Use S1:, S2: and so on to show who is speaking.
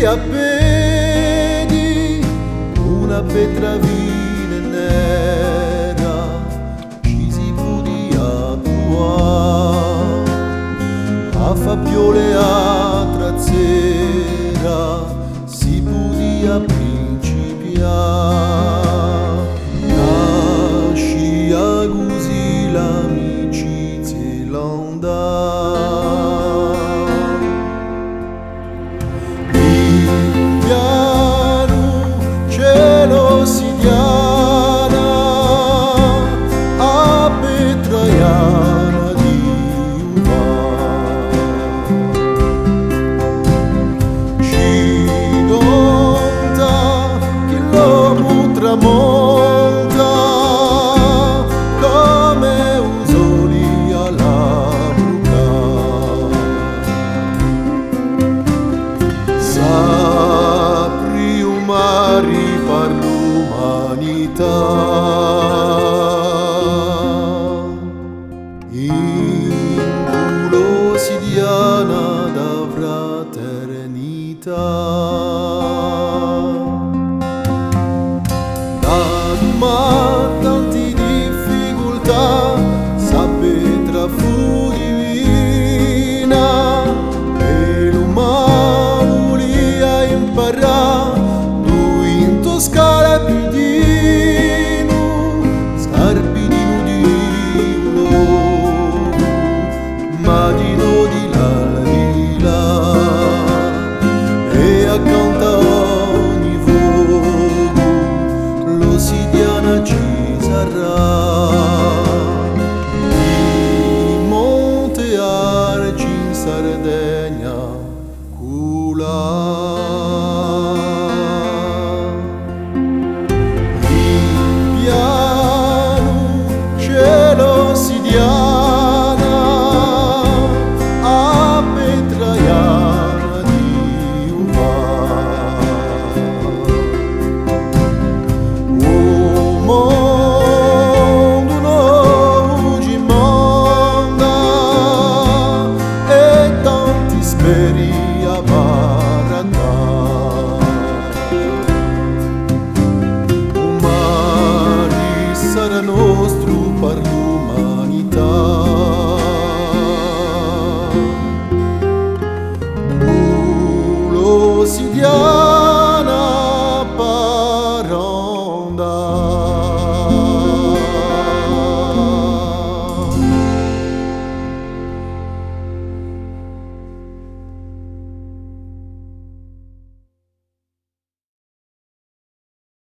S1: a piedi, una petravina nera, ci si podia trovare, a Fabbiole a Trazzera, si podia principiare. Nascia così l'amicizia l'andava. Sidiana a Petraiana di Uva, ci conta che l'uomo tramonta come un sole alla buca. Sapri un mari parlo l'umanità, in culo sidiana da fraternità. Da domani tanti difficoltà, sapere tra fu divina, e l'umano li ha imparato, tu in Toscana più Madino di là, e accanto a ogni fuoco l'ossidiana ci sarà. Il Monte Arci in Sardegna cula. Il piano cielo ossidiano a Barata, un mare sarà nostro per l'umanità. Lo si dia